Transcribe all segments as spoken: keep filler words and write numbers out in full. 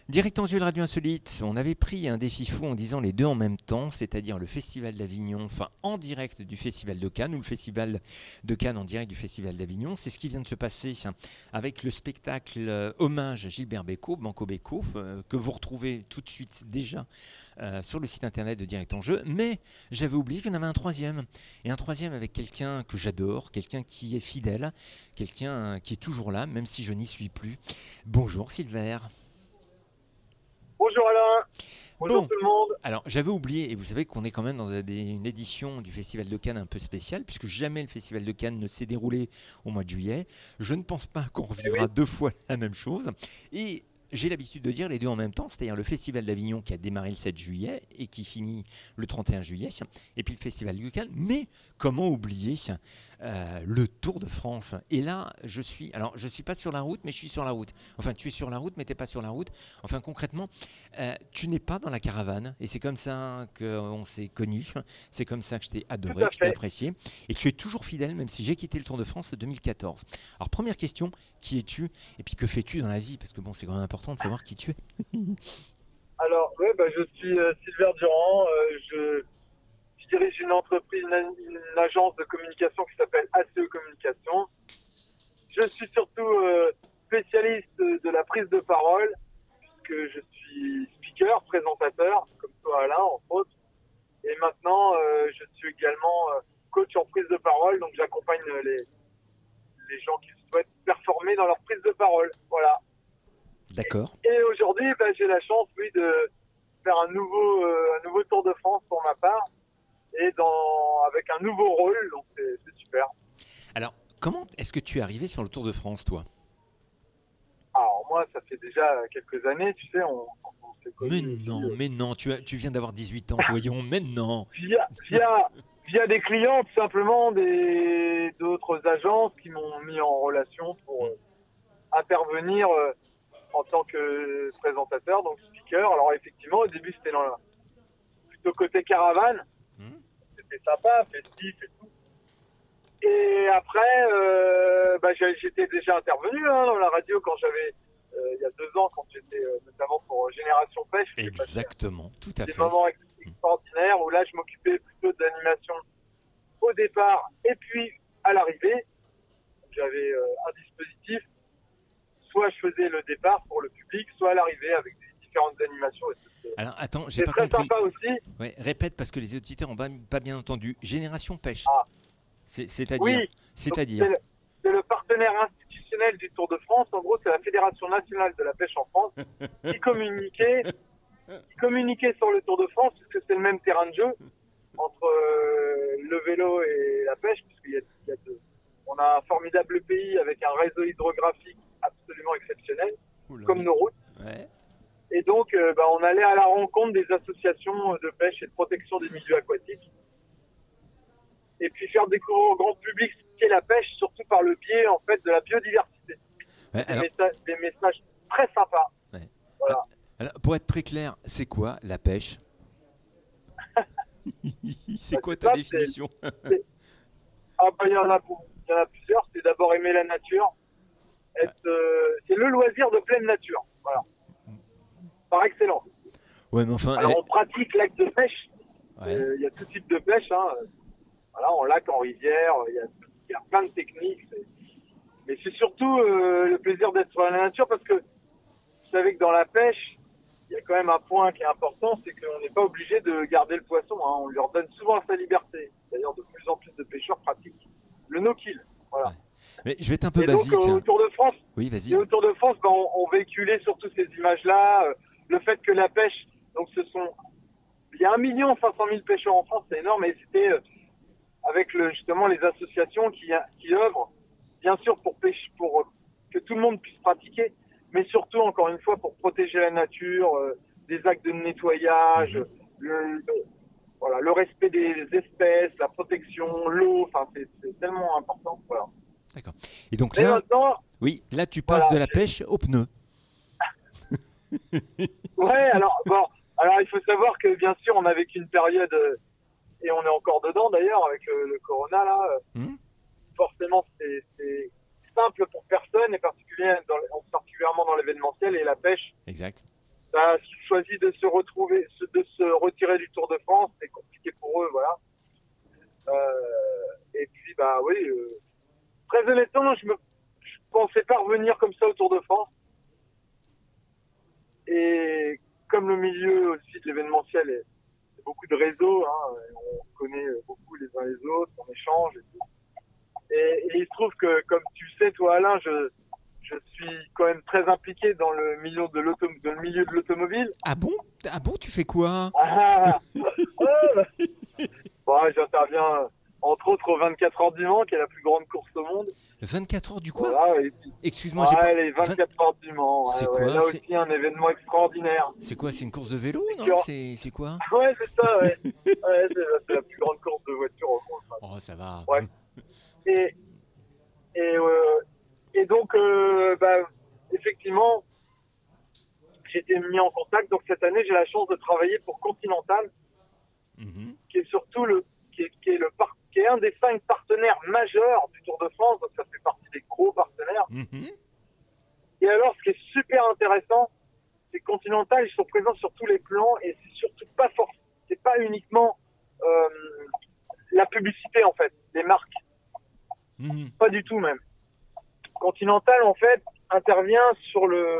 Direct en jeu de Radio Insolite, on avait pris un défi fou en disant les deux en même temps, c'est-à-dire le Festival d'Avignon, enfin en direct du Festival de Cannes, ou le Festival de Cannes en direct du Festival d'Avignon. C'est ce qui vient de se passer avec le spectacle euh, hommage à Gilbert Bécaud, Banco Bécaud, euh, que vous retrouvez tout de suite déjà euh, sur le site internet de Direct en Jeu. Mais j'avais oublié qu'il y en avait un troisième, et un troisième avec quelqu'un que j'adore, quelqu'un qui est fidèle, quelqu'un qui est toujours là, même si je n'y suis plus. Bonjour Silver. Bonjour Alain, bonjour Bon, tout le monde. alors j'avais oublié, et vous savez qu'on est quand même dans des- une édition du Festival de Cannes un peu spéciale, puisque jamais le Festival de Cannes ne s'est déroulé au mois de juillet. Je ne pense pas qu'on revivra deux fois la même chose. Et j'ai l'habitude de dire les deux en même temps, c'est-à-dire le Festival d'Avignon qui a démarré le sept juillet et qui finit le trente et un juillet, et puis le Festival de Cannes. Mais comment oublier euh, le Tour de France? Et là, je suis, alors je suis pas sur la route, mais je suis sur la route. Enfin, tu es sur la route, mais tu n'es pas sur la route. Enfin, concrètement, euh, tu n'es pas dans la caravane, et c'est comme ça qu'on s'est connus. C'est comme ça que je t'ai adoré, que je t'ai apprécié, et tu es toujours fidèle, même si j'ai quitté le Tour de France en deux mille quatorze. Alors, première question, qui es-tu? Et puis, que fais-tu dans la vie? Parce que bon, c'est quand même important de savoir qui tu es. Alors, oui, bah, je suis euh, Silver Durand, euh, je, je dirige une entreprise, une, une agence de communication qui s'appelle A C E Communication. Je suis surtout euh, spécialiste de la prise de parole, puisque je suis speaker, présentateur, comme toi Alain, entre autres. Et maintenant, euh, je suis également euh, coach en prise de parole, donc j'accompagne les, les gens qui souhaitent performer dans leur prise de parole. Voilà. D'accord. Et, et aujourd'hui, bah, j'ai la chance, oui, de faire un nouveau, euh, un nouveau Tour de France pour ma part, et dans, avec un nouveau rôle, donc c'est, c'est super. Alors, comment est-ce que tu es arrivé sur le Tour de France, toi? Alors moi, ça fait déjà quelques années, tu sais, on, on s'est connus. Mais non, aussi, euh, mais non, tu, as, tu viens d'avoir dix-huit ans, voyons, mais non. Via, via, via des clients, tout simplement, des, d'autres agences qui m'ont mis en relation pour euh, intervenir euh, en tant que présentateur, donc speaker. Alors effectivement, au début, c'était dans la, plutôt côté caravane. Mmh. C'était sympa, festif et tout. Et après, euh, bah, j'étais déjà intervenu hein, dans la radio quand j'avais, euh, il y a deux ans, quand j'étais euh, notamment pour Génération Pêche. Exactement, tout à des fait. Des moments ex- extraordinaires où là, je m'occupais plutôt d'animation au départ et puis à l'arrivée. J'avais euh, un dispositif, soit je faisais le départ pour le public, soit à l'arrivée avec des différentes animations. Et tout. Alors attends, j'ai C'est pas très compris. sympa aussi. Ouais, répète parce que les auditeurs n'ont pas, pas bien entendu. Génération Pêche. Ah. C'est, c'est-à-dire, Oui, c'est-à-dire. C'est le, c'est le partenaire institutionnel du Tour de France. En gros, c'est la Fédération nationale de la pêche en France qui communiquait, qui communiquait sur le Tour de France, puisque c'est le même terrain de jeu entre euh, le vélo et la pêche, puisqu'il y a, il y a deux. On a un formidable pays avec un réseau hydrographique absolument exceptionnel, Oula, comme oui. nos routes. Ouais. Et donc, euh, bah, on allait à la rencontre des associations de pêche et de protection des milieux aquatiques. Et puis faire découvrir au grand public ce qu'est la pêche, surtout par le biais en fait de la biodiversité. Ouais, des, alors, messages, des messages très sympas. ouais. Voilà. Alors, pour être très clair, c'est quoi la pêche? C'est Bah, quoi c'est ta ça, définition? c'est- Ah bah il y en a, il y en a plusieurs. C'est d'abord aimer la nature. Être, euh, c'est le loisir de pleine nature. Voilà. Par excellence. Ouais, mais enfin. Alors eh, on pratique l'acte de pêche. Il ouais. euh, y a tout type de pêche. Hein. Voilà, en lac, en rivière. Il y a, y a plein de techniques. C'est... Mais c'est surtout euh, le plaisir d'être sur la nature parce que vous savez que dans la pêche, il y a quand même un point qui est important, c'est qu'on n'est pas obligé de garder le poisson. Hein. On leur donne souvent sa liberté. D'ailleurs, de plus en plus de pêcheurs pratiquent le no-kill. Voilà. Ouais. Mais je vais être un peu Et basique. donc, euh, au Tour de France, Oui, et vas-y. au Tour de France, ben, on, on véhiculait surtout ces images-là. Euh, le fait que la pêche, donc ce sont, il y a un million cinq cent mille pêcheurs en France, c'est énorme. Et c'était euh, avec le, justement les associations qui, qui œuvrent, bien sûr pour pêcher, pour euh, que tout le monde puisse pratiquer, mais surtout encore une fois pour protéger la nature, euh, des actes de nettoyage, Mhm. le, le- voilà, le respect des espèces, la protection, l'eau. Enfin, c'est, c'est tellement important. Voilà. D'accord. Et donc Et là, maintenant, oui, là tu passes voilà, de la j'ai- pêche au pneu. ouais, alors bon, alors il faut savoir que bien sûr on a vécu une période euh, et on est encore dedans d'ailleurs avec euh, le corona là. euh, Hmm. Forcément, c'est, c'est simple pour personne et particulièrement dans, particulièrement dans l'événementiel et la pêche. Exact. bah, choisi de se retrouver, de se retirer du Tour de France. C'est compliqué pour eux, voilà. Euh, et puis, bah oui, euh, très honnêtement, je me, je pensais pas revenir comme ça au Tour de France. Et comme le milieu aussi de l'événementiel est, est beaucoup de réseaux, hein, on connaît beaucoup les uns les autres, on échange et tout. Et, et il se trouve que, comme tu sais, toi, Alain, je, je suis quand même très impliqué dans le milieu de, l'auto, dans le milieu de l'automobile. Ah bon? Ah bon, tu fais quoi? Ah, bon, j'interviens entre autres au vingt-quatre heures du Mans, qui est la plus grande course au monde. vingt-quatre heures du quoi? Voilà, et puis, Excuse-moi, ouais, j'ai pas... les vingt-quatre heures du Mans. C'est ouais, quoi, ouais. Là c'est... aussi, un événement extraordinaire. C'est quoi? C'est une course de vélo, C'est non? que- C'est, c'est quoi? Ouais, c'est ça, ouais. Ouais, c'est, c'est la plus grande course de voiture au monde. Enfin. Oh, ça va. Ouais. Et, et, euh, et donc, euh, bah, effectivement, j'ai été mis en contact. Donc, cette année, j'ai la chance de travailler pour Continental, Mhm. qui est surtout le, qui est, qui est le par- qui est un des cinq partenaires majeurs du Tour de France. Donc, ça fait partie des gros partenaires. Mhm. Et alors, ce qui est super intéressant, c'est que Continental, ils sont présents sur tous les plans et c'est surtout pas fort. C'est pas uniquement euh, la publicité, en fait, des marques. Mhm. Pas du tout, même. Continental, en fait, intervient sur le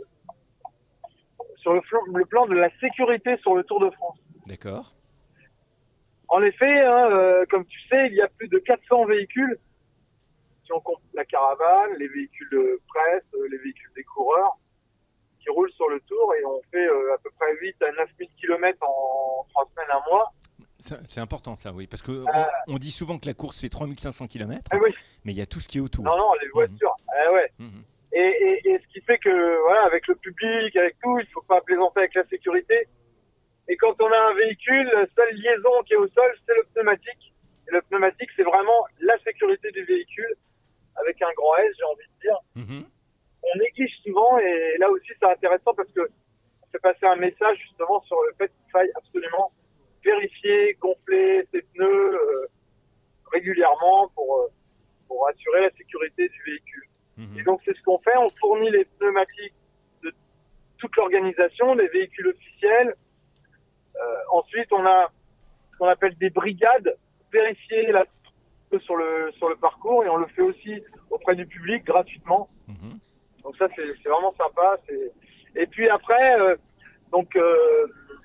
sur le, flan- le plan de la sécurité sur le Tour de France. D'accord. En effet, hein, euh, comme tu sais, il y a plus de quatre cents véhicules, si on compte la caravane, les véhicules de presse, euh, les véhicules des coureurs, qui roulent sur le Tour, et on fait euh, à peu près huit à neuf mille kilomètres en trois semaines, un mois. Ça, c'est important ça, oui, parce qu'on Euh, on dit souvent que la course fait trois mille cinq cents kilomètres, Ah oui, mais il y a tout ce qui est autour. non, non, les voitures, ah ouais. Mhm. Et, et, et ce qui fait que, voilà, avec le public, avec tout, il faut pas plaisanter avec la sécurité. Et quand on a un véhicule, la seule liaison qui est au sol, c'est le pneumatique. Et le pneumatique, c'est vraiment la sécurité du véhicule, avec un grand S, j'ai envie de dire. Mhm. On néglige souvent, et là aussi, c'est intéressant parce que on fait passer un message justement sur le fait qu'il faille absolument vérifier, gonfler ses pneus euh, régulièrement pour, euh, pour assurer la sécurité du véhicule. Mhm. Et donc, c'est ce qu'on fait. On fournit les pneumatiques de toute l'organisation, les véhicules officiels. Euh, ensuite, on a ce qu'on appelle des brigades, vérifier la sur le sur le parcours, et on le fait aussi auprès du public gratuitement. Mhm. Donc ça, c'est, c'est vraiment sympa. C'est... Et puis après, euh, donc euh,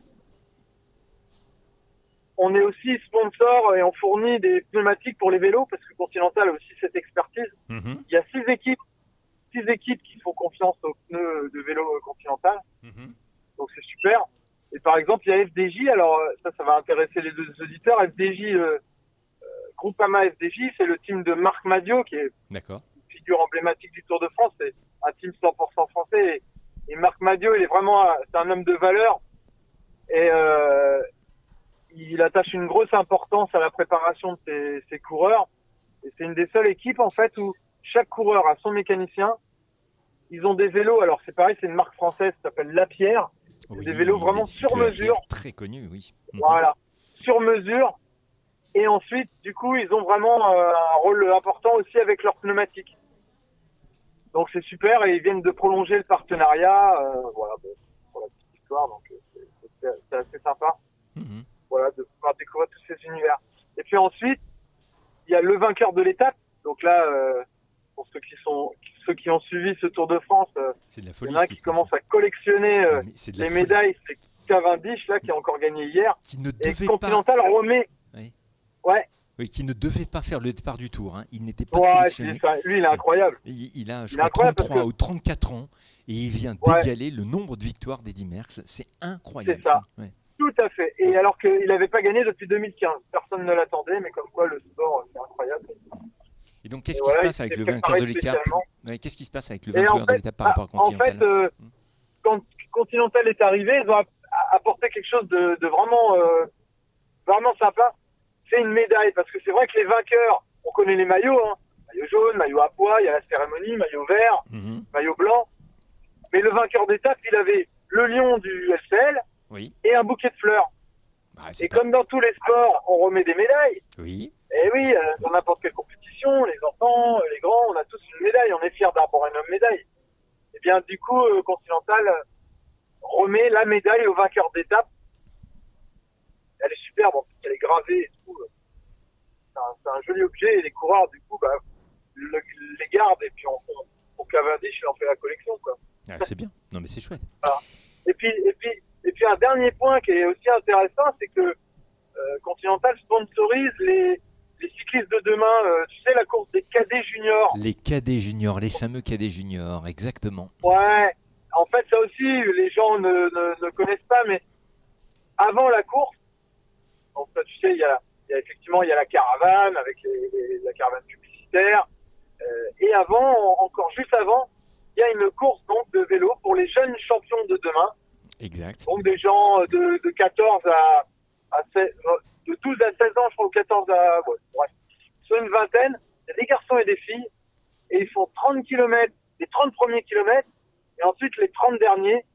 on est aussi sponsor et on fournit des pneumatiques pour les vélos, parce que Continental a aussi cette expertise. Mhm. Il y a six équipes, six équipes qui font confiance aux pneus de vélo Continental. Mhm. Donc c'est super. Et par exemple, il y a F D J. Alors euh, ça, ça va intéresser les deux auditeurs. F D J, euh, euh, Groupama F D J, c'est le team de Marc Madio, qui est D'accord. une figure emblématique du Tour de France. C'est un team cent pour cent français. Et, et Marc Madio, il est vraiment, un- c'est un homme de valeur. Et euh, il attache une grosse importance à la préparation de ses, ses coureurs. Et c'est une des seules équipes, en fait, où chaque coureur a son mécanicien. Ils ont des vélos. Alors c'est pareil, c'est une marque française qui s'appelle Lapierre. Oui, des vélos vraiment les sur cycles à mesure. pierre, très connus, oui. Mhm. Voilà, sur mesure. Et ensuite, du coup, ils ont vraiment euh, un rôle important aussi avec leurs pneumatiques. Donc c'est super, et ils viennent de prolonger le partenariat. Euh, voilà, bon, pour la petite histoire, donc euh, c'est, c'est, c'est assez sympa. Mhm. Voilà, de pouvoir découvrir tous ces univers. Et puis ensuite, il y a le vainqueur de l'étape. Donc là, euh, pour ceux qui sont, ceux qui ont suivi ce Tour de France, euh, C'est de la il y folie en a ce qui qui se passe. commencent à collectionner euh, Mais c'est de la les folie. médailles. C'est Cavendish là qui a encore gagné hier. Qui ne Et devait pas... Continental remet. Oui. Ouais. Oui, qui ne devait pas faire le départ du Tour. Hein. Il n'était pas Ouais, sélectionné. c'est ça. Lui, il est incroyable. Il, il a, je Il est crois, incroyable parce trente-trois que- ou trente-quatre ans, et il vient Ouais. d'égaler le nombre de victoires d'Eddy Merckx. C'est incroyable. C'est ça. ce qu'il- ouais. Tout à fait. Et alors qu'il n'avait pas gagné depuis deux mille quinze. Personne ne l'attendait, mais comme quoi le sport, c'est incroyable. Et donc, qu'est-ce Et qui voilà, se passe il avec s'est le vainqueur préparé de l'étape spécialement. Ouais, Qu'est-ce qui se passe avec le Et vainqueur en de fait, l'étape par rapport à ah, en Continental fait, euh, quand Continental est arrivé, ils ont app- apporté quelque chose de, de vraiment, euh, vraiment sympa. C'est une médaille, parce que c'est vrai que les vainqueurs, on connaît les maillots, hein. Maillot jaune, maillot à pois, il y a la cérémonie, maillot vert, Mhm. maillot blanc. Mais le vainqueur d'étape, il avait le lion du F C L Oui. et un bouquet de fleurs. Bah, c'est Et pas- comme dans tous les sports, on remet des médailles. Oui. Et oui, euh, dans n'importe quelle compétition, les enfants, les grands, on a tous une médaille. On est fiers d'arborer une médaille. Et bien, du coup, euh, Continental remet la médaille au vainqueur d'étape. Elle est superbe, en plus, elle est gravée et tout. C'est un, c'est un joli objet et les coureurs, du coup, bah, le, les gardent et puis on, on, pour Cavendish, il en fait la collection, quoi. Ah, c'est bien. Non, mais c'est chouette. Voilà. Et puis, et puis, et puis un dernier point qui est aussi intéressant, c'est que euh, Continental sponsorise les, les cyclistes de demain. Euh, tu sais, la course des cadets juniors. Les cadets juniors, les fameux cadets juniors, exactement. Ouais. En fait, ça aussi, les gens ne, ne, ne connaissent pas, mais avant la course, donc, tu sais, il y a, il y a effectivement il y a la caravane avec les, les, la caravane publicitaire. Euh, et avant, encore juste avant, il y a une course donc de vélo pour les jeunes champions de demain. Exact. Donc des gens de, de quatorze à, à seize, de douze à seize ans, je crois, ou quatorze à, ouais, bref, sur une vingtaine, il y a des garçons et des filles, et ils font trente kilomètres, les trente premiers kilomètres, et ensuite les trente derniers,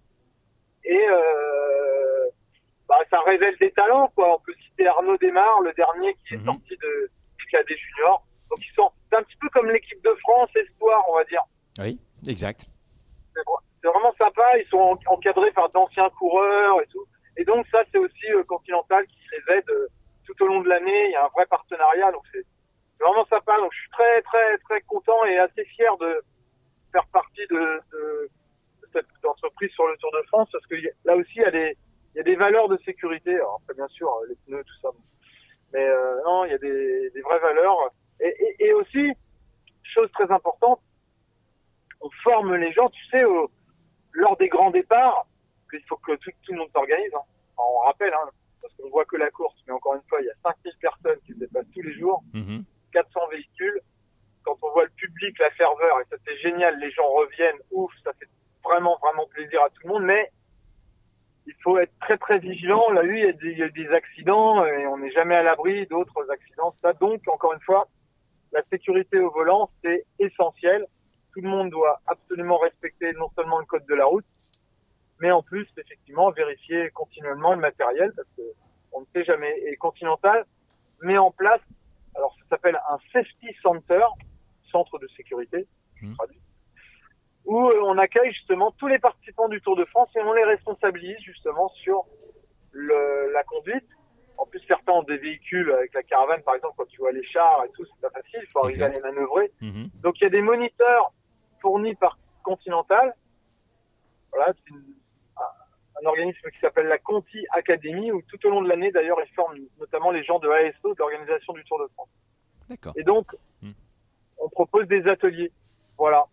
et euh, bah, ça révèle des talents, quoi. On peut citer Arnaud Desmar, le dernier qui est mm-hmm. sorti de, du cadet junior. Donc ils sont, c'est un petit peu comme l'équipe de France Espoir, on va dire. Oui, exact. C'est, c'est vraiment sympa, ils sont encadrés par d'anciens coureurs et tout. Et donc ça, c'est aussi euh, Continental qui les aide euh, tout au long de l'année. Il y a un vrai partenariat, donc c'est, c'est vraiment sympa. Donc je suis très très très content et assez fier de faire partie de, de, de cette entreprise sur le Tour de France, parce que là aussi il y a des il y a des valeurs de sécurité. Alors après, bien sûr, les pneus, tout ça, mais euh, non, il y a des, des vraies valeurs. Et, et, et aussi, chose très importante, on forme les gens, tu sais, au, lors des grands départs, qu'il faut que tout, tout le monde s'organise. Hein. Enfin, on rappelle, hein, parce qu'on voit que la course, mais encore une fois, il y a cinq mille personnes qui se déplacent tous les jours, mmh. quatre cents véhicules. Quand on voit le public, la ferveur, et ça c'est génial, les gens reviennent, ouf, ça fait vraiment, vraiment plaisir à tout le monde, mais il faut être très, très vigilant. Là, oui, il y a des, il y a des accidents, et on n'est jamais à l'abri d'autres accidents. Ça, donc, encore une fois, la sécurité au volant, c'est essentiel. Tout le monde doit absolument respecter non seulement le code de la route, mais en plus, effectivement, vérifier continuellement le matériel, parce que on ne sait jamais. Et Continental met en place, alors ça s'appelle un safety center, centre de sécurité, je mmh. traduis, où on accueille justement tous les participants du Tour de France et on les responsabilise justement sur le, la conduite. En plus, certains ont des véhicules avec la caravane, par exemple, quand tu vois les chars et tout, c'est pas facile, il faut arriver exact. à les manœuvrer. Mmh. Donc il y a des moniteurs fournis par Continental. Voilà, c'est une, un, un organisme qui s'appelle la Conti Academy, où tout au long de l'année, d'ailleurs, ils forment notamment les gens de A S O, de l'organisation du Tour de France. D'accord. Et donc, mmh. on propose des ateliers. Voilà.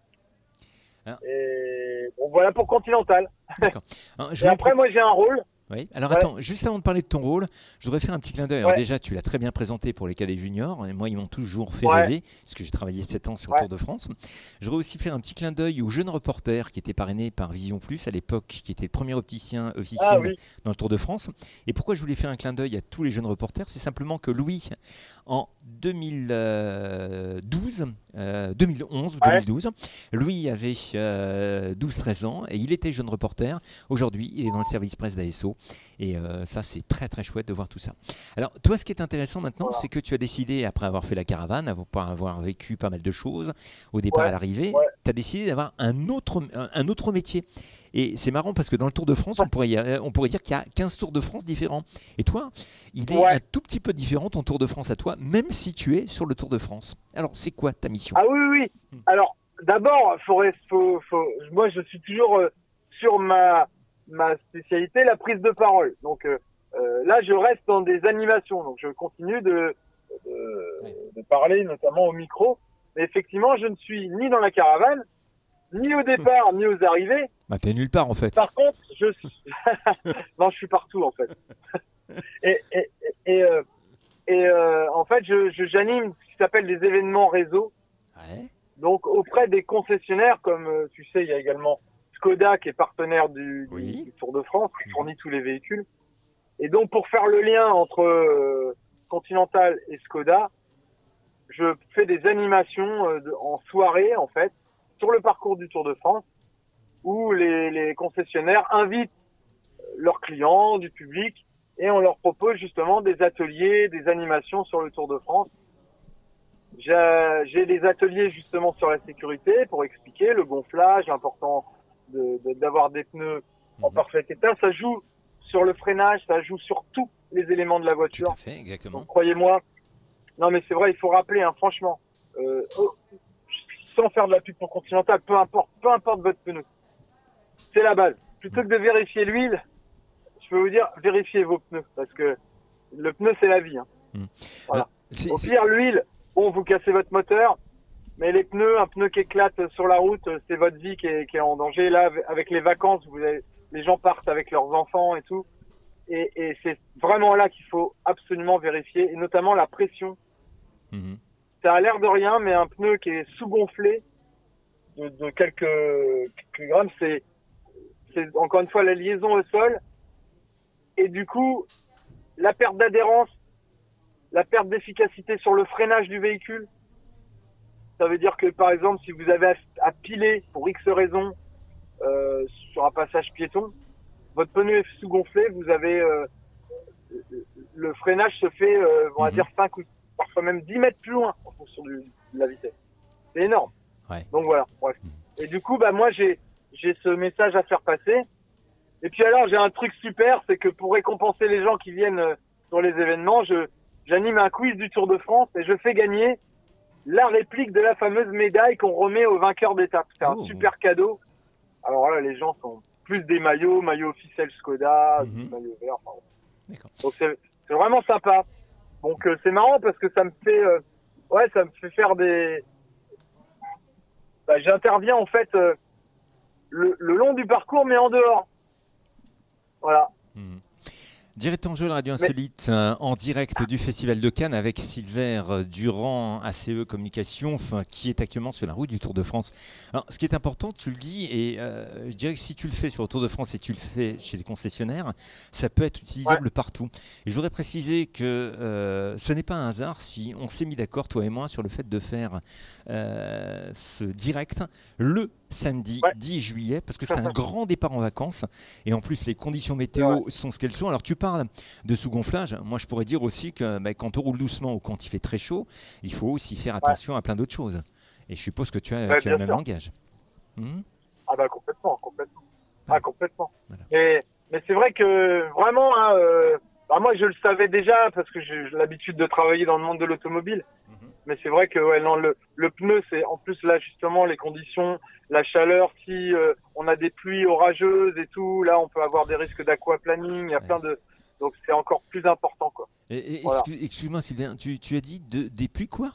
Ah. Et bon, voilà pour Continental. D'accord. Alors, et après, pro... moi, j'ai un rôle. Oui. Alors ouais. attends, juste avant de parler de ton rôle, je voudrais faire un petit clin d'œil. Alors ouais. déjà, tu l'as très bien présenté pour les cadets juniors. Et moi, ils m'ont toujours fait ouais. rêver, parce que j'ai travaillé sept ans sur ouais. le Tour de France. Je voudrais aussi faire un petit clin d'œil aux jeunes reporters qui étaient parrainés par Vision Plus à l'époque, qui était le premier opticien officiel ah, oui. dans le Tour de France. Et pourquoi je voulais faire un clin d'œil à tous les jeunes reporters, c'est simplement que Louis, en deux mille douze, euh, deux mille onze ou ouais. deux mille douze, Louis avait euh, douze treize ans et il était jeune reporter. Aujourd'hui, il est dans le service presse d'A S O. Et euh, ça, c'est très très chouette de voir tout ça. Alors, toi, ce qui est intéressant maintenant, voilà. c'est que tu as décidé, après avoir fait la caravane, après avoir vécu pas mal de choses, au départ ouais. à l'arrivée, ouais. tu as décidé d'avoir un autre, un, un autre métier. Et c'est marrant parce que dans le Tour de France, ouais. on, pourrait y, on pourrait dire qu'il y a quinze Tours de France différents. Et toi, il est ouais. un tout petit peu différent ton Tour de France à toi, même si tu es sur le Tour de France. Alors, c'est quoi ta mission ? Ah oui, oui. Hmm. Alors, d'abord, faut, faut, faut, moi, je suis toujours euh, sur ma... ma spécialité, la prise de parole. Donc euh, euh, là, je reste dans des animations. Donc je continue de, de, oui. de parler, notamment au micro. Mais effectivement, je ne suis ni dans la caravane, ni au départ, ni aux arrivées. Bah, t'es nulle part, en fait. Par contre, je suis... non, je suis partout, en fait. et et, et, euh, et euh, en fait, je, je, j'anime ce qui s'appelle des événements réseau. Ouais. Donc, auprès des concessionnaires, comme euh, tu sais, il y a également Skoda qui est partenaire du, oui. du Tour de France, qui fournit tous les véhicules. Et donc, pour faire le lien entre euh, Continental et Skoda, je fais des animations euh, de, en soirée, en fait, sur le parcours du Tour de France, où les, les concessionnaires invitent leurs clients, du public, et on leur propose justement des ateliers, des animations sur le Tour de France. J'ai, j'ai des ateliers justement sur la sécurité pour expliquer le gonflage, l'important de, de, d'avoir des pneus en parfait état. Ça joue sur le freinage, ça joue sur tous les éléments de la Tout voiture. à fait, exactement. Donc, croyez-moi. Non, mais c'est vrai, il faut rappeler, hein, franchement, euh, oh, sans faire de la pub pour Continental, peu importe, peu importe votre pneu. C'est la base. Plutôt que de vérifier l'huile, je peux vous dire, vérifiez vos pneus, parce que le pneu, c'est la vie. Hein. Mmh. Voilà. Alors, c'est, Au c'est... pire, l'huile, bon, vous cassez votre moteur, mais les pneus, un pneu qui éclate sur la route, c'est votre vie qui est, qui est en danger. Là, avec les vacances, vous avez, les gens partent avec leurs enfants et tout. Et, et c'est vraiment là qu'il faut absolument vérifier, et notamment la pression. Mmh. Ça a l'air de rien, mais un pneu qui est sous-gonflé de, de quelques, quelques grammes, c'est, c'est encore une fois la liaison au sol. Et du coup, la perte d'adhérence, la perte d'efficacité sur le freinage du véhicule. Ça veut dire que, par exemple, si vous avez à, à piler pour X raisons euh, sur un passage piéton, votre pneu est sous-gonflé, vous avez euh, le freinage se fait, euh, on va Mmh. dire cinq ou parfois même dix mètres plus loin en fonction du, de la vitesse. C'est énorme. Ouais. Donc voilà, bref. Et du coup, bah moi j'ai j'ai ce message à faire passer. Et puis alors j'ai un truc super, c'est que pour récompenser les gens qui viennent euh, sur les événements, je j'anime un quiz du Tour de France et je fais gagner la réplique de la fameuse médaille qu'on remet aux vainqueurs d'étape. C'est Oh. un super cadeau. Alors là, les gens sont plus des maillots, maillots officiels Skoda, Mhm. des maillots verts. Enfin, D'accord. donc c'est c'est vraiment sympa. Donc euh, c'est marrant parce que ça me fait, euh, ouais, ça me fait faire des. Bah, j'interviens en fait euh, le, le long du parcours, mais en dehors. Voilà. Mmh. Direct en jeu, la radio Mais- insolite, euh, en direct du Festival de Cannes avec Silver euh, Durand, A C E Communication, enfin, qui est actuellement sur la route du Tour de France. Alors, ce qui est important, tu le dis, et euh, je dirais que si tu le fais sur le Tour de France et tu le fais chez les concessionnaires, ça peut être utilisable partout. Et je voudrais préciser que euh, ce n'est pas un hasard si on s'est mis d'accord, toi et moi, sur le fait de faire euh, ce direct le samedi Ouais. dix juillet, parce que c'est un grand départ en vacances. Et en plus, les conditions météo sont ce qu'elles sont. Alors, tu parles de sous-gonflage. Moi, je pourrais dire aussi que bah, quand on roule doucement ou quand il fait très chaud, il faut aussi faire attention à plein d'autres choses. Et je suppose que tu as, Ouais, tu as le bien même sûr. langage. Hmm. Ah bah complètement, complètement. Ouais. Ah complètement. Voilà. Mais mais c'est vrai que vraiment, hein, euh, bah moi je le savais déjà parce que j'ai j'ai l'habitude de travailler dans le monde de l'automobile. Mhm. Mais c'est vrai que ouais, non, le, le pneu, c'est en plus là justement les conditions, la chaleur, si euh, on a des pluies orageuses et tout, là on peut avoir des risques d'aquaplaning, il y a Ouais. plein de, donc c'est encore plus important quoi. Et- et Voilà. excuse- Excuse-moi, Sylvain, tu, tu as dit de- des pluies quoi?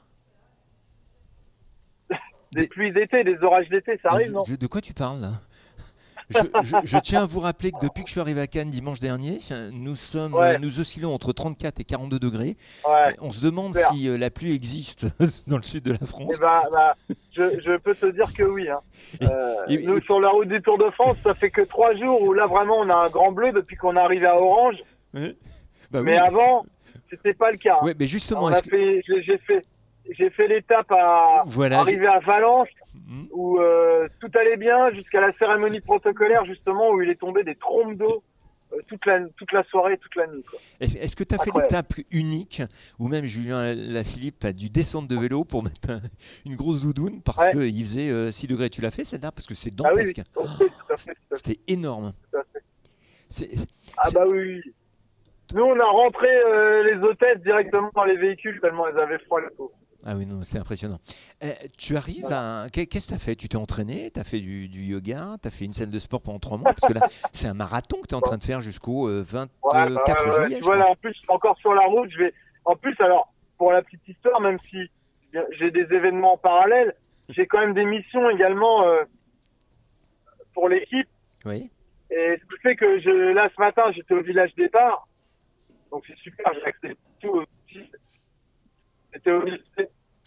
Des Des- pluies d'été, des orages d'été, ça arrive Je- non? je- De quoi tu parles là? Je, je- je tiens à vous rappeler que depuis que je suis arrivé à Cannes dimanche dernier, nous, sommes, Ouais. nous oscillons entre trente-quatre et quarante-deux degrés. Ouais. On se demande Super. si euh, la pluie existe dans le sud de la France. Eh ben, bah, je, je peux te dire que oui. Hein. Euh, Et- nous, et- sur la route du Tour de France, ça fait que trois jours où là, vraiment, on a un grand bleu depuis qu'on est arrivé à Orange. Ouais. Bah Mais oui. avant, c'était pas le cas. hein. Ouais, mais justement, on est-ce a que- fait, j'ai j'ai fait, j'ai fait l'étape à Voilà, arriver à Valence Hmm. où euh, tout allait bien jusqu'à la cérémonie protocolaire justement où il est tombé des trompes d'eau euh, toute la toute la soirée, toute la nuit. Quoi. Est-ce est-ce que tu as fait Incroyable. l'étape unique où même Julien Lafilippe a dû descendre de vélo pour mettre un- une grosse doudoune parce Ouais. qu'il faisait euh, six degrés? Tu l'as fait celle-là? Parce que c'est Ah oui, dantesque. oui. Oui, tout à fait, tout à fait, C'était énorme. tout à fait. C'est- Ah C'est- bah oui. oui. Nous, on a rentré euh, les hôtesses directement dans les véhicules tellement elles avaient froid les pauvres. Ah oui, non, c'est impressionnant. Euh, tu arrives à. Qu'est- Qu'est-ce que tu as fait? Tu t'es entraîné? Tu as fait du, du yoga? Tu as fait une salle de sport pendant trois mois? Parce que là, c'est un marathon que tu es en train de faire jusqu'au euh, Ouais, bah, vingt-quatre ouais, ouais. juillet. Tu je vois, crois. là, en plus, encore sur la route, je vais. En plus, alors, pour la petite histoire, même si j'ai des événements en parallèle, j'ai quand même des missions également euh, pour l'équipe. Oui. Et ce qui fait que je, là, ce matin, j'étais au village départ. Donc, c'est super, j'ai accès tout aussi. C'était au lycée.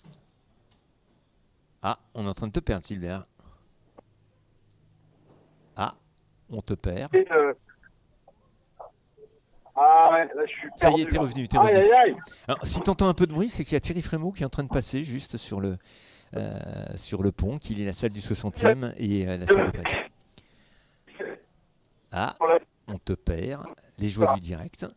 Ah, on est en train de te perdre, Sylvain. Ah, on te perd. Euh... Ah ouais, là, je suis Ça y perdu, est, t'es là. revenu, t'es Aïe, revenu. aïe, aïe. Alors, si tu entends un peu de bruit, c'est qu'il y a Thierry Frémaux qui est en train de passer juste sur le, euh, sur le pont, qu'il est la salle du soixantième et euh, la salle de presse. Ah, on te perd. Les joies du direct.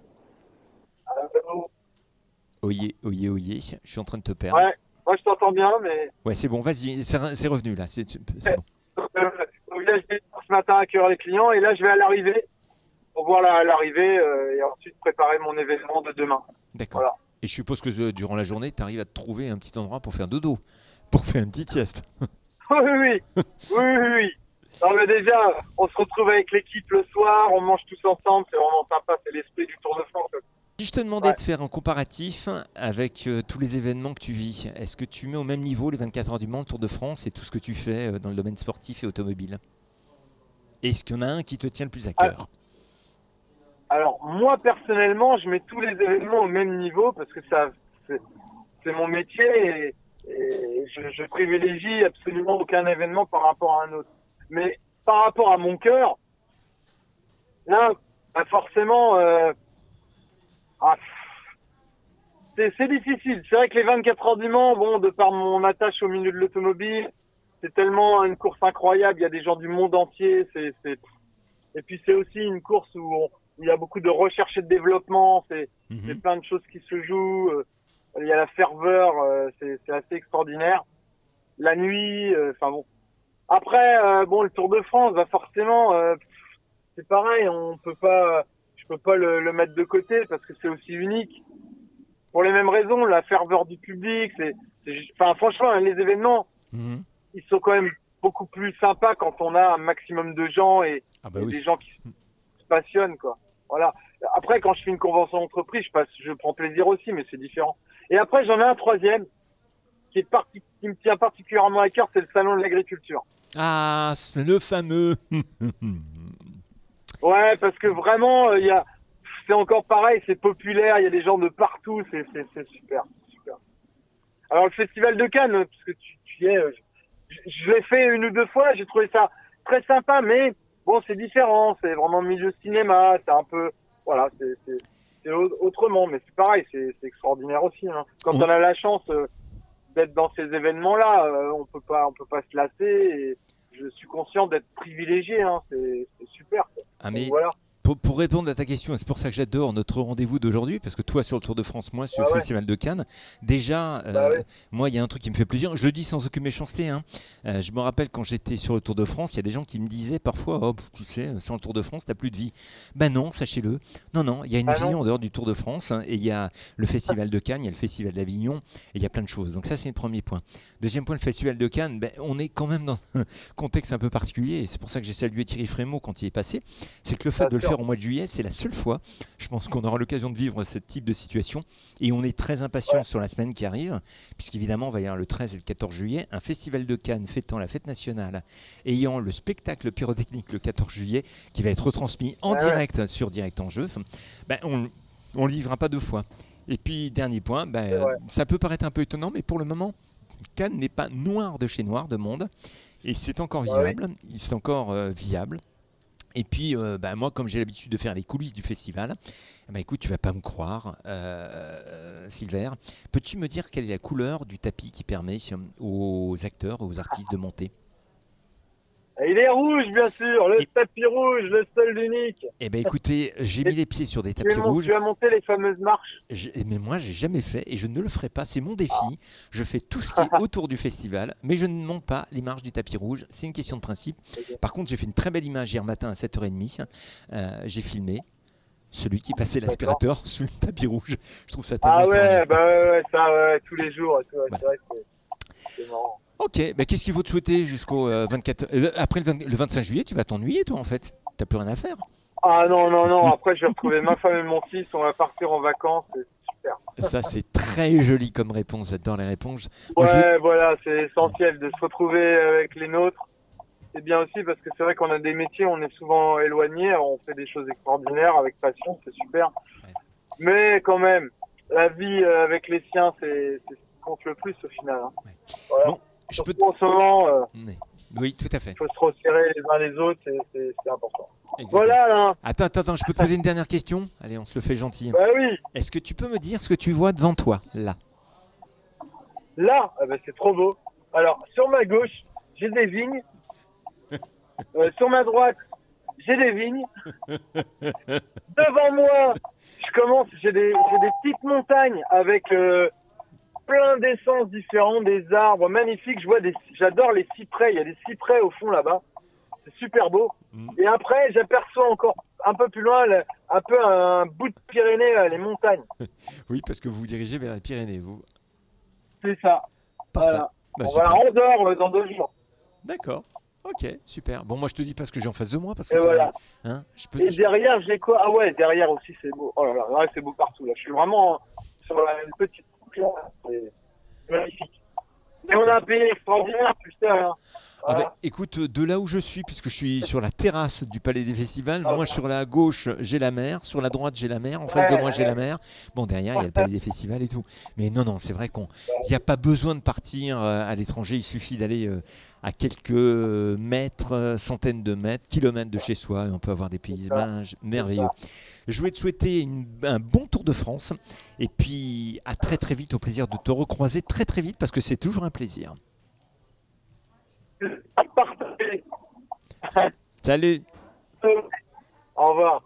Oyez, oyez, oyez. Je suis en train de te perdre. Ouais, moi je t'entends bien, mais Ouais, c'est bon, vas-y, c'est re- c'est revenu là. C'est c'est bon. euh, au village départ, ce matin à accueillir les clients et là, je vais à l'arrivée pour voir la- l'arrivée euh, et ensuite préparer mon événement de demain. D'accord. Voilà. Et je suppose que euh, durant la journée, tu arrives à te trouver un petit endroit pour faire dodo, pour faire une petite sieste. Oui, oui, oui. oui, oui, oui. Non, mais déjà, on se retrouve avec l'équipe le soir, on mange tous ensemble, c'est vraiment sympa, c'est l'esprit du Tour de France. Si je te demandais Ouais. de faire un comparatif avec euh, tous les événements que tu vis, est-ce que tu mets au même niveau les vingt-quatre heures du Mans, le Tour de France et tout ce que tu fais euh, dans le domaine sportif et automobile? Est-ce qu'il y en a un qui te tient le plus à cœur? Alors, moi, personnellement, je mets tous les événements au même niveau parce que ça, c'est, c'est mon métier et, et je, je privilégie absolument aucun événement par rapport à un autre. Mais par rapport à mon cœur, là, bah, forcément, euh, ah, c'est, c'est difficile. C'est vrai que les vingt-quatre heures du Mans, bon, de par mon attache au milieu de l'automobile, c'est tellement une course incroyable. Il y a des gens du monde entier. C'est, c'est... Et puis c'est aussi une course où, on, où il y a beaucoup de recherche et de développement. C'est, Mhm. c'est plein de choses qui se jouent. Euh, il y a la ferveur. Euh, c'est, c'est assez extraordinaire. La nuit. Enfin bon. Après, euh, bon, le Tour de France, bah forcément, euh, c'est pareil. On peut pas. Je peux pas le, le mettre de côté parce que c'est aussi unique. Pour les mêmes raisons, la ferveur du public. C'est, c'est juste- enfin franchement, les événements, Mhm. ils sont quand même beaucoup plus sympas quand on a un maximum de gens et, Ah bah et oui. des gens qui se passionnent, quoi. Voilà. Après, quand je fais une convention d'entreprise, je passe, je prends plaisir aussi, mais c'est différent. Et après, j'en ai un troisième qui est parti, qui me tient particulièrement à cœur, c'est le salon de l'agriculture. Ah, c'est le fameux. Ouais, parce que vraiment, il y a, c'est encore pareil, c'est populaire, il y a des gens de partout, c'est, c'est, c'est super, c'est super. Alors le festival de Cannes, parce que tu, tu y es, euh, je, je l'ai fait une ou deux fois, j'ai trouvé ça très sympa, mais bon, c'est différent, c'est vraiment milieu cinéma, c'est un peu, voilà, c'est, c'est, c'est au- autrement, mais c'est pareil, c'est, c'est extraordinaire aussi. Hein. Quand Ouais. on a la chance euh, d'être dans ces événements-là, euh, on peut pas, on peut pas se lasser. Et je suis conscient d'être privilégié, hein, c'est, c'est super. Quoi. Ah, Donc, mais voilà. pour, pour répondre à ta question, et c'est pour ça que j'adore notre rendez-vous d'aujourd'hui, parce que toi sur le Tour de France, moi sur Ah le ouais. Festival de Cannes, déjà, euh, Bah ouais. moi il y a un truc qui me fait plaisir, je le dis sans aucune méchanceté, hein. Euh, je me rappelle quand j'étais sur le Tour de France, il y a des gens qui me disaient parfois, oh, tu sais, sur le Tour de France, t'as plus de vie. Ben non, sachez-le, non, non, il y a une Ah vie non. en dehors du Tour de France, hein, et il y a le Festival de Cannes, il y a le Festival d'Avignon, et il y a plein de choses. Donc ça c'est le premier point. Deuxième point, le Festival de Cannes, ben, on est quand même dans un contexte un peu particulier, et c'est pour ça que j'ai salué Thierry Frémaux quand il est passé, c'est que le fait Bien de le sûr. faire au mois de juillet, c'est la seule fois, je pense qu'on aura l'occasion de vivre ce type de situation, et on est très impatient Ouais. sur la semaine qui arrive, puisqu'évidemment, on va y avoir le treize et le quatorze juillet, un festival de Cannes fêtant la fête nationale, ayant le spectacle pyrotechnique le quatorze juillet, qui va être retransmis en Ah ouais. direct sur Direct en Jeu. Ben, on on le vivra pas deux fois. Et puis, dernier point, ben, C'est vrai. ça peut paraître un peu étonnant, mais pour le moment, Cannes n'est pas noir de chez noir de monde, et c'est encore Ah oui. vivable, c'est encore euh, viable. Et puis, euh, bah, moi, comme j'ai l'habitude de faire les coulisses du festival, eh ben, écoute, tu vas pas me croire, euh, Silver. Peux-tu me dire quelle est la couleur du tapis qui permet euh, aux acteurs, aux artistes de monter? Et il est rouge, bien sûr, le Et- tapis rouge, le seul, l'unique. Eh ben, écoutez, j'ai mis les pieds sur des Tu, tapis es mon- rouges. tu as monté les fameuses marches. J'ai- Mais moi, j'ai jamais fait et je ne le ferai pas. C'est mon défi. Je fais tout ce qui est autour du festival, mais je ne monte pas les marches du tapis rouge. C'est une question de principe. Ok. Par contre, j'ai fait une très belle image hier matin à sept heures trente. Euh, j'ai filmé celui qui passait l'aspirateur sous le tapis rouge. Je trouve ça tellement Ah ouais, extraordinaire. bah ouais, ouais, ça, ouais, tous les jours. et tout, ouais, Voilà. C'est vrai que c'est, c'est marrant. Ok, bah, qu'est-ce qu'il faut te souhaiter jusqu'au euh, vingt-quatre euh, après le, vingt le vingt-cinq juillet, tu vas t'ennuyer toi en fait. T'as plus rien à faire. Ah non, non, non, après je vais retrouver ma femme et mon fils, on va partir en vacances, c'est super. Ça, c'est très joli comme réponse. J'adore les réponses. Moi, Ouais, je vais- voilà, c'est essentiel de se retrouver avec les nôtres. C'est bien aussi parce que c'est vrai qu'on a des métiers, on est souvent éloignés, on fait des choses extraordinaires avec passion, c'est super. Ouais. Mais quand même, la vie euh, avec les siens, c'est c'est ce qui compte le plus au final. Hein. Ouais. Voilà. Bon, je peux. Surtout en ce moment, euh, Ouais. Oui, tout à fait. il faut se resserrer les uns les autres, c'est- c'est c'est important. Exactement. Voilà, là. Attends, attends, attends, je peux te poser une dernière question? Allez, on se le fait gentil. Bah oui, Est-ce que tu peux me dire ce que tu vois devant toi, là? là, ah bah, c'est trop beau. Alors, sur ma gauche, j'ai des vignes. Euh, sur ma droite, j'ai des vignes. Devant moi, je commence, j'ai des, j'ai des petites montagnes avec euh, plein d'essences différentes, des arbres magnifiques. Je vois des, j'adore les cyprès. Il y a des cyprès au fond là-bas. C'est super beau. Mm. Et après, j'aperçois encore un peu plus loin, le- un peu un bout de Pyrénées, là, les montagnes. Oui, parce que vous vous dirigez vers les Pyrénées, vous. C'est ça. Parfait. Voilà. Bah, On va à super. Andorre euh, dans deux jours. D'accord. Ok, super. Bon, moi je te dis pas ce que j'ai en face de moi parce que Et c'est voilà. vrai. Hein, je peux. Et derrière, j'ai quoi? Ah ouais, derrière aussi, c'est beau. Oh là là, là, c'est beau partout. Là. Je suis vraiment sur la, une petite boucle, là. C'est magnifique. Et on a un pays extraordinaire, putain. Hein. Ah Voilà. bah, écoute, de là où je suis, puisque je suis sur la terrasse du Palais des Festivals, Ah moi ouais. sur la gauche j'ai la mer, sur la droite j'ai la mer, en face de Ouais, moi j'ai la ouais. mer. Bon, derrière il y a le Palais des Festivals et tout. Mais non, non, c'est vrai qu'on, il n'y a pas besoin de partir euh, à l'étranger, il suffit d'aller euh, à quelques euh, mètres, euh, centaines de mètres, kilomètres de chez soi et on peut avoir des C'est ça. paysages merveilleux. ça. Je voulais te souhaiter une- un bon tour de France et puis à très très vite, au plaisir de te recroiser très très vite parce que c'est toujours un plaisir. Partagez. Salut! Au revoir.